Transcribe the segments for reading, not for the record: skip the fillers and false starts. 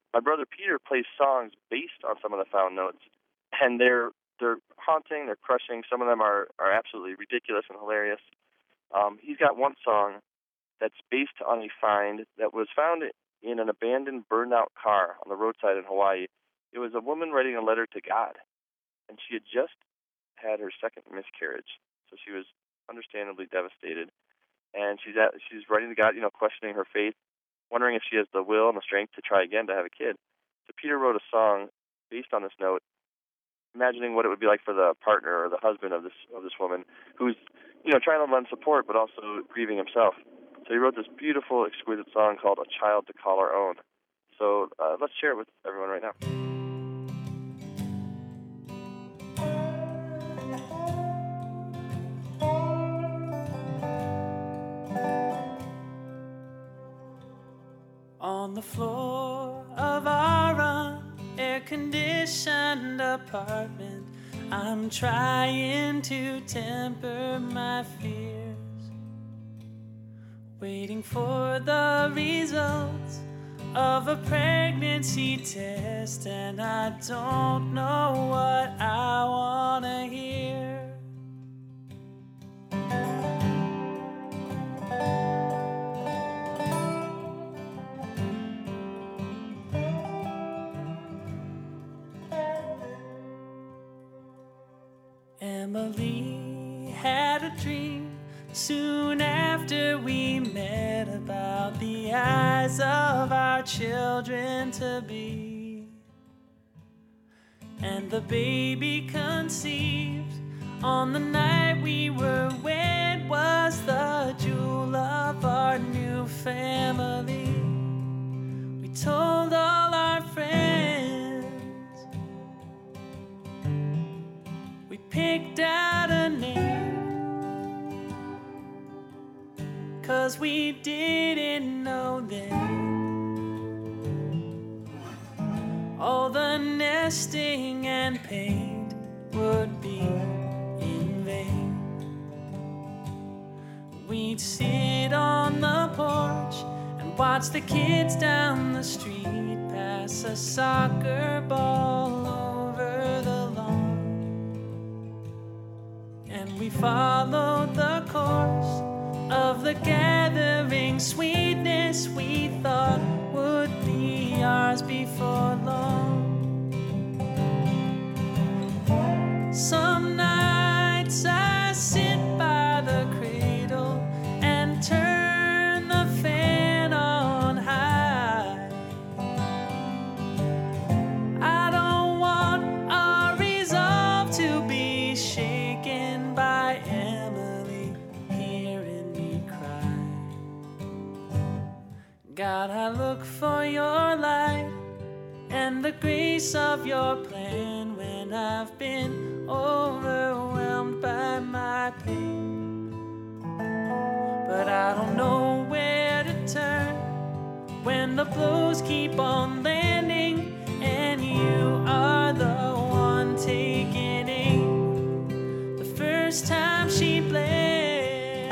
my brother Peter plays songs based on some of the found notes, and they're haunting, they're crushing. Some of them are absolutely ridiculous and hilarious. He's got one song that's based on a find that was found in an abandoned, burned-out car on the roadside in Hawaii. It was a woman writing a letter to God, and she had just had her second miscarriage, so she was understandably devastated. And she's writing to God, questioning her faith, wondering if she has the will and the strength to try again to have a kid. So Peter wrote a song based on this note, imagining what it would be like for the partner or the husband of this woman who's trying to lend support but also grieving himself. So he wrote this beautiful, exquisite song called "A Child to Call Our Own." So let's share it with everyone right now. On the floor of our air-conditioned apartment, I'm trying to temper my fears, waiting for the results of a pregnancy test, and I don't know what I want to hear. Emily had a dream soon after we met about the eyes of our children to be, and the baby conceived on the night we were wed was the jewel of our new family. We told all our friends, we picked out a name, 'cause we didn't know then all the nesting and paint would be in vain. We'd sit on the porch and watch the kids down the street pass a soccer ball over the lawn, and we followed the course of the gathering sweetness we thought would be ours before long. Some nights I sit by the cradle and turn the fan on high. I don't want our resolve to be shaken by Emily hearing me cry. God, I look for your light and the grace of your plan when I've been overwhelmed by my pain. But I don't know where to turn when the blows keep on landing, and you are the one taking aim. The first time she bled,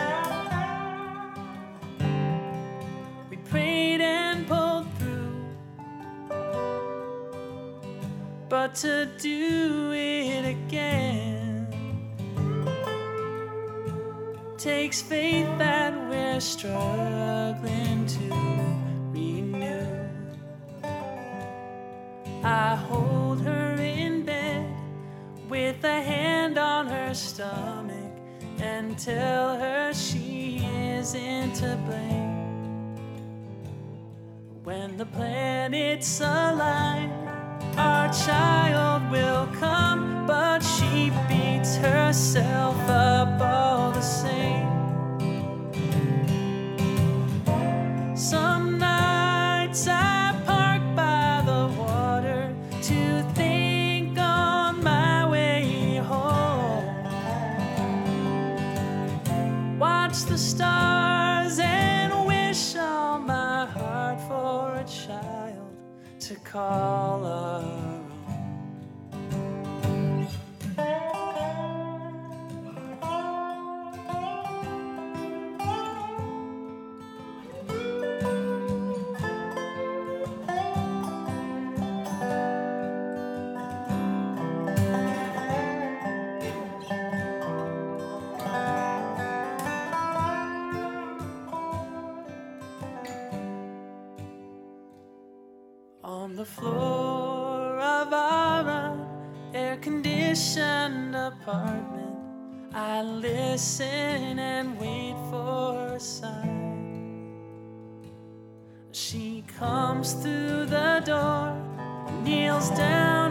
we prayed and pulled through, but to do it again takes faith that we're struggling to renew. I hold her in bed with a hand on her stomach and tell her she isn't to blame. When the planets align, our child will come, but she beats herself up all the same. Some nights I park by the water to think on my way home. Watch the stars and wish all my heart for a child to call our own. the floor of our air-conditioned apartment, I listen and wait for a sign. She comes through the door, kneels down